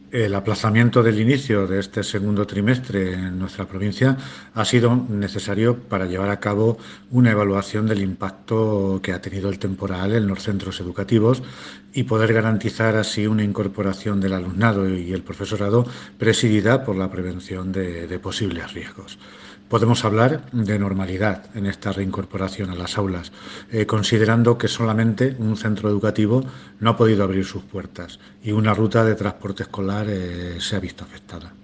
El aplazamiento del inicio de este segundo trimestre en nuestra provincia ha sido necesario para llevar a cabo una evaluación del impacto que ha tenido el temporal en los centros educativos y poder garantizar así una incorporación del alumnado y el profesorado presidida por la prevención de posibles riesgos. Podemos hablar de normalidad en esta reincorporación a las aulas, considerando que solamente un centro educativo no ha podido abrir sus puertas y una ruta de transporte escolar se ha visto afectada.